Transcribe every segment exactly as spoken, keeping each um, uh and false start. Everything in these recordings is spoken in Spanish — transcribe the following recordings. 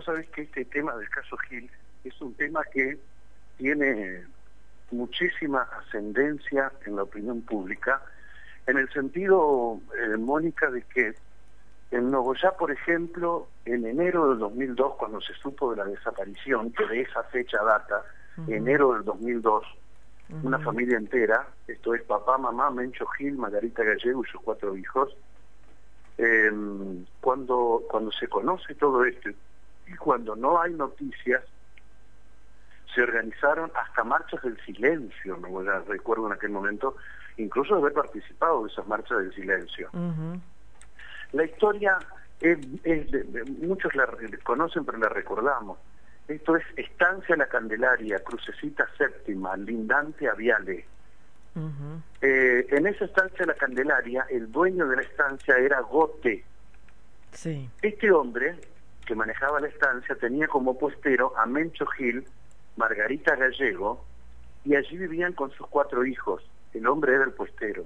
vos sabés que este tema del caso Gil es un tema que tiene muchísima ascendencia en la opinión pública, en el sentido, eh, Mónica, de que en Nogoyá, por ejemplo, en enero del dos mil dos, cuando se supo de la desaparición, que de esa fecha data, uh-huh. enero del dos mil dos, uh-huh. una familia entera, esto es papá, mamá, Mencho Gil, Margarita Gallego y sus cuatro hijos, eh, cuando, cuando se conoce todo esto y cuando no hay noticias, se organizaron hasta marchas del silencio, ¿no? Ya recuerdo en aquel momento, incluso haber participado de esas marchas del silencio. Uh-huh. La historia, es, es de, de, muchos la conocen, pero la recordamos. Esto es Estancia La Candelaria, Crucecita Séptima, Lindante a Viale. Uh-huh. Eh, en esa Estancia La Candelaria, el dueño de la estancia era Gote. Sí. Este hombre, que manejaba la estancia, tenía como puestero a Mencho Gil, Margarita Gallego, y allí vivían con sus cuatro hijos. El hombre era el puestero.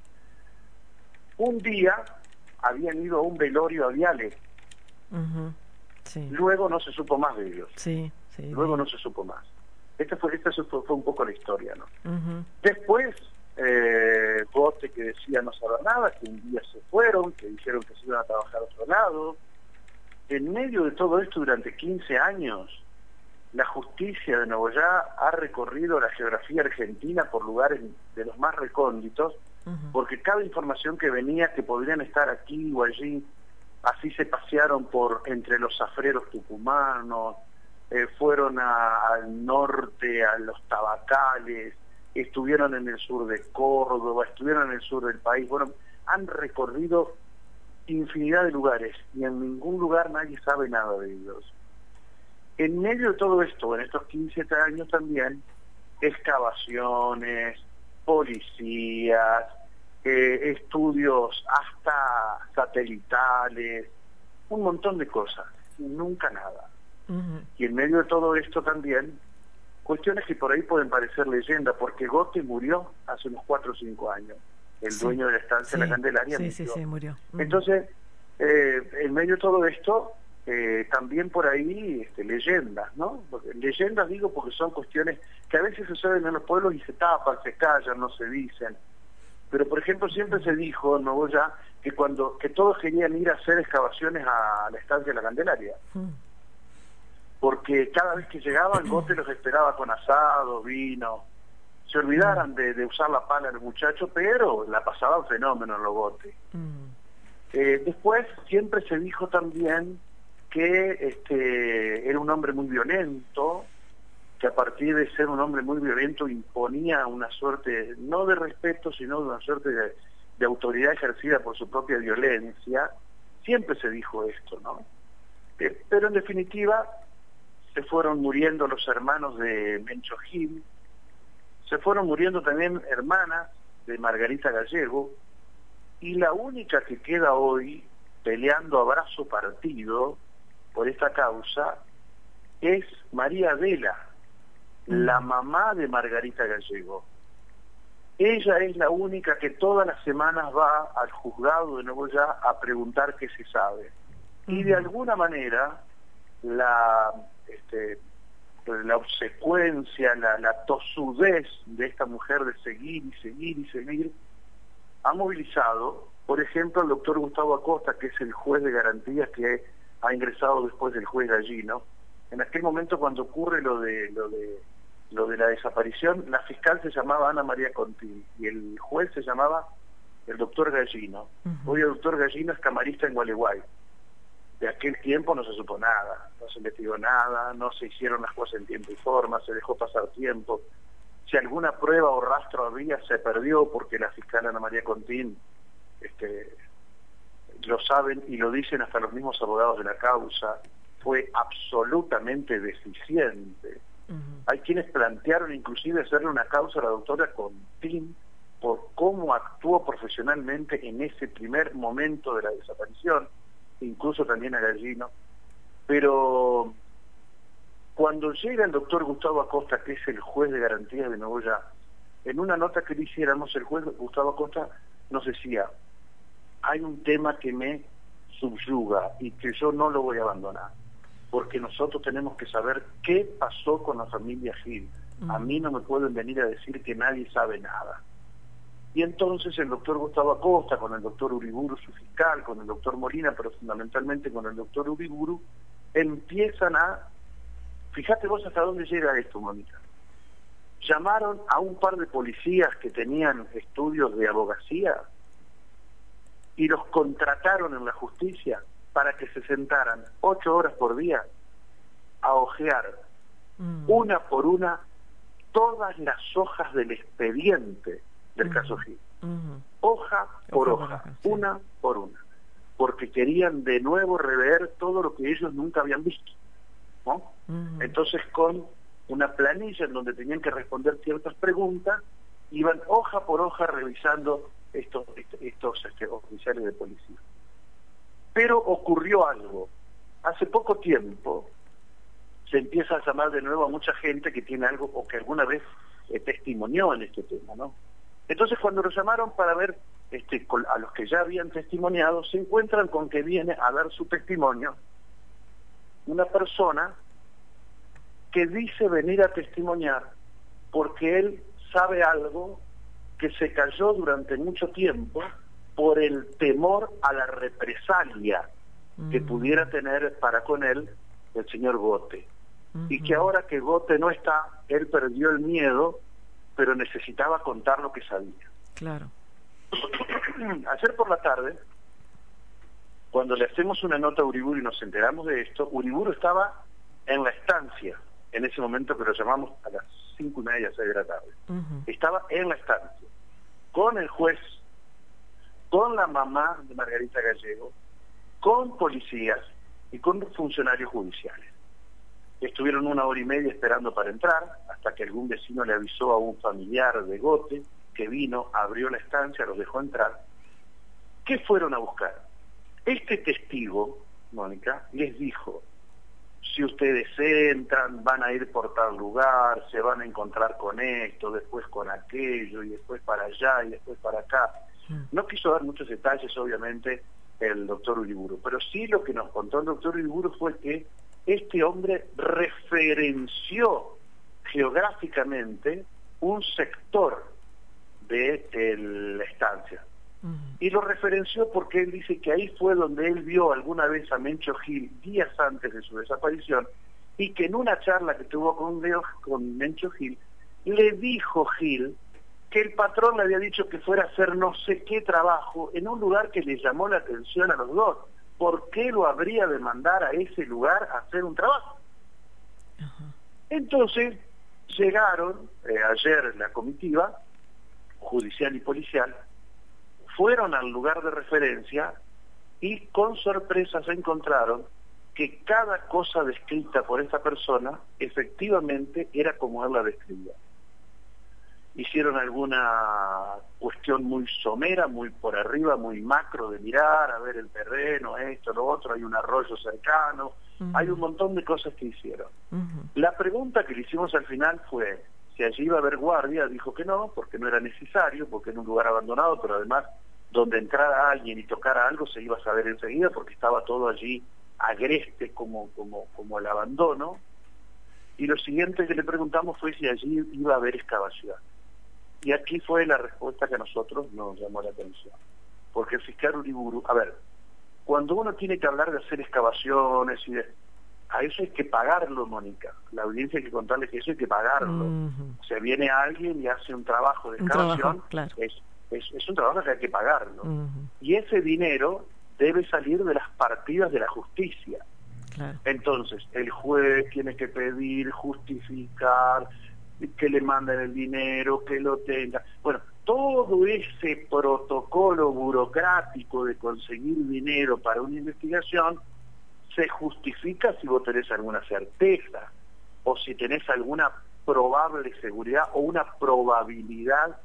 Un día habían ido a un velorio a Viale. Uh-huh. Sí. Luego no se supo más de ellos. Sí, sí. Luego sí. no se supo más. Esta fue, esta fue, fue un poco la historia, ¿no? Uh-huh. Después, eh, Gote, que decía no saber nada, que un día se fueron, que dijeron que se iban a trabajar a otro lado. En medio de todo esto, durante quince años, la justicia de Nogoyá ha recorrido la geografía argentina por lugares de los más recónditos, uh-huh. porque cada información que venía que podrían estar aquí o allí, así se pasearon por entre los zafreros tucumanos, eh, fueron a, al norte, a los tabacales, estuvieron en el sur de Córdoba, estuvieron en el sur del país, bueno, han recorrido infinidad de lugares y en ningún lugar nadie sabe nada de ellos. En medio de todo esto, en estos quince años también, excavaciones, policías, eh, estudios hasta satelitales, un montón de cosas, y nunca nada. Uh-huh. Y en medio de todo esto también, cuestiones que por ahí pueden parecer leyenda, porque Gote murió hace unos cuatro o cinco años, el sí, dueño de la estancia sí, de La Candelaria. Sí, murió. sí, sí, murió. Uh-huh. Entonces, eh, en medio de todo esto, Eh, también por ahí este, leyendas, ¿no? Porque, leyendas digo porque son cuestiones que a veces suceden en los pueblos y se tapan, se callan, no se dicen. Pero por ejemplo siempre se dijo en Nogoyá que cuando que todos querían ir a hacer excavaciones a la estancia de La Candelaria, porque cada vez que llegaban Gote los esperaba con asado, vino, se olvidaran de, de usar la pala del muchacho, pero la pasaban fenómeno en los Gote. Eh, después siempre se dijo también que este, era un hombre muy violento, que a partir de ser un hombre muy violento imponía una suerte, no de respeto, sino de una suerte de, de autoridad ejercida por su propia violencia. Siempre se dijo esto, ¿no? Eh, pero en definitiva se fueron muriendo los hermanos de Mencho Gil, se fueron muriendo también hermanas de Margarita Gallego, y la única que queda hoy peleando a brazo partido por esta causa es María Adela, la mamá de Margarita Gallego. Ella es la única que todas las semanas va al juzgado de Nogoyá a preguntar qué se sabe. Y de alguna manera la, este, la obsecuencia, la, la tosudez de esta mujer de seguir y seguir y seguir, ha movilizado, por ejemplo, al doctor Gustavo Acosta, que es el juez de garantías que ha ingresado después del juez Gallino. En aquel momento, cuando ocurre lo de lo de lo de la desaparición, la fiscal se llamaba Ana María Contín y el juez se llamaba el doctor Gallino. Uh-huh. Hoy el doctor Gallino es camarista en Gualeguay. De aquel tiempo no se supo nada, no se investigó nada, no se hicieron las cosas en tiempo y forma, se dejó pasar tiempo. Si alguna prueba o rastro había, se perdió porque la fiscal Ana María Contín, este, lo saben y lo dicen hasta los mismos abogados de la causa, fue absolutamente deficiente. Uh-huh. Hay quienes plantearon inclusive hacerle una causa a la doctora Contín por cómo actuó profesionalmente en ese primer momento de la desaparición, incluso también a Gallino. Pero cuando llega el doctor Gustavo Acosta, que es el juez de garantías de Nogoyá, en una nota que le hiciéramos, el juez Gustavo Acosta nos decía: hay un tema que me subyuga y que yo no lo voy a abandonar. porque nosotros tenemos que saber qué pasó con la familia Gil. Uh-huh. A mí no me pueden venir a decir que nadie sabe nada. Y entonces el doctor Gustavo Acosta, con el doctor Uriburu, su fiscal, con el doctor Molina, pero fundamentalmente con el doctor Uriburu, empiezan a... Fíjate vos hasta dónde llega esto, Mónica. Llamaron a un par de policías que tenían estudios de abogacía y los contrataron en la justicia para que se sentaran ocho horas por día a hojear mm. una por una todas las hojas del expediente del mm. caso Gil. Mm. Hoja por hoja, hoja sí. una por una, porque querían de nuevo rever todo lo que ellos nunca habían visto, ¿no? Mm. Entonces, con una planilla en donde tenían que responder ciertas preguntas, iban hoja por hoja revisando estos, estos este, oficiales de policía. Pero ocurrió algo. Hace poco tiempo se empieza a llamar de nuevo a mucha gente que tiene algo o que alguna vez eh, testimonió en este tema, ¿no? Entonces, cuando los llamaron para ver este, a los que ya habían testimoniado, se encuentran con que viene a dar su testimonio una persona que dice venir a testimoniar porque él sabe algo que se cayó durante mucho tiempo por el temor a la represalia mm. que pudiera tener para con él el señor Gote. Mm-hmm. Y que ahora que Gote no está, él perdió el miedo, pero necesitaba contar lo que sabía. Claro. Ayer por la tarde, cuando le hacemos una nota a Uriburu y nos enteramos de esto, Uriburu estaba en la estancia, en ese momento que lo llamamos a las cinco y media, seis de la tarde. Uh-huh. Estaba en la estancia, con el juez, con la mamá de Margarita Gallego, con policías y con funcionarios judiciales. Estuvieron una hora y media esperando para entrar, hasta que algún vecino le avisó a un familiar de Gote, que vino, abrió la estancia, los dejó entrar. ¿Qué fueron a buscar? Este testigo, Mónica, les dijo: si ustedes entran, van a ir por tal lugar, se van a encontrar con esto, después con aquello, y después para allá, y después para acá. No quiso dar muchos detalles, obviamente, el doctor Uriburu, pero sí lo que nos contó el doctor Uriburu fue que este hombre referenció geográficamente un sector de el, la estancia. Y lo referenció porque él dice que ahí fue donde él vio alguna vez a Mencho Gil días antes de su desaparición, y que en una charla que tuvo con, Leo, con Mencho Gil, le dijo Gil que el patrón le había dicho que fuera a hacer no sé qué trabajo en un lugar que le llamó la atención a los dos. ¿Por qué lo habría de mandar a ese lugar a hacer un trabajo? Uh-huh. Entonces llegaron eh, ayer la comitiva judicial y policial, fueron al lugar de referencia y con sorpresa se encontraron que cada cosa descrita por esta persona efectivamente era como él la describía. Hicieron alguna cuestión muy somera, muy por arriba, muy macro de mirar, a ver el terreno, esto, lo otro, hay un arroyo cercano, uh-huh. hay un montón de cosas que hicieron. Uh-huh. La pregunta que le hicimos al final fue si allí iba a haber guardia. Dijo que no, porque no era necesario, porque era un lugar abandonado, pero además donde entrara alguien y tocara algo se iba a saber enseguida, porque estaba todo allí agreste como, como, como el abandono. Y lo siguiente que le preguntamos fue si allí iba a haber excavación. Y aquí fue la respuesta que a nosotros nos llamó la atención. Porque el fiscal Uriburu, a ver, cuando uno tiene que hablar de hacer excavaciones y de... a eso hay que pagarlo, Mónica. La audiencia hay que contarle que eso hay que pagarlo. Uh-huh. O sea, viene alguien y hace un trabajo de excavación, trabajo, claro. es, es, es un trabajo que hay que pagarlo. Uh-huh. Y ese dinero debe salir de las partidas de la justicia. Claro. Entonces, el juez tiene que pedir, justificar, que le manden el dinero, que lo tenga. Bueno, todo ese protocolo burocrático de conseguir dinero para una investigación se justifica si vos tenés alguna certeza o si tenés alguna probable seguridad o una probabilidad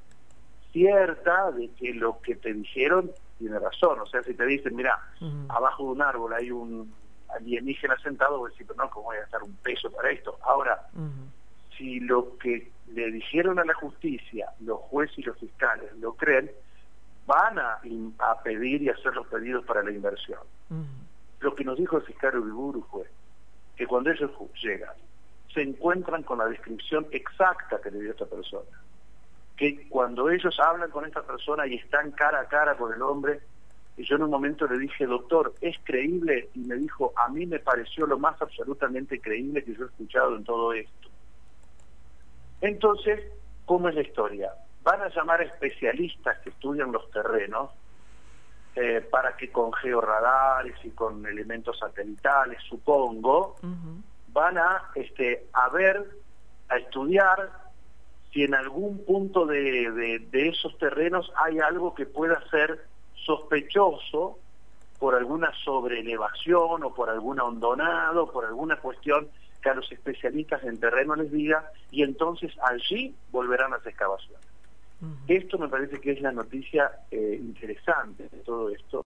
cierta de que lo que te dijeron tiene razón. O sea, si te dicen, mira, uh-huh. abajo de un árbol hay un alienígena sentado, vos decís, pero no, ¿cómo voy a gastar un peso para esto? Ahora, uh-huh. si lo que le dijeron a la justicia, los jueces y los fiscales lo creen, van a, a pedir y hacer los pedidos para la inversión. Uh-huh. Lo que nos dijo el fiscal Uriburu fue, que cuando ellos llegan, se encuentran con la descripción exacta que le dio esta persona. Que cuando ellos hablan con esta persona y están cara a cara con el hombre, y yo en un momento le dije, doctor, ¿es creíble? Y me dijo, a mí me pareció lo más absolutamente creíble que yo he escuchado en todo esto. Entonces, ¿cómo es la historia? Van a llamar a especialistas que estudian los terrenos eh, para que con georradares y con elementos satelitales, supongo, uh-huh. van a, este, a ver, a estudiar si en algún punto de, de, de esos terrenos hay algo que pueda ser sospechoso por alguna sobreelevación o por algún hondonado, por alguna cuestión que a los especialistas en terreno les diga, y entonces allí volverán las excavaciones. Uh-huh. Esto me parece que es la noticia eh, interesante de todo esto.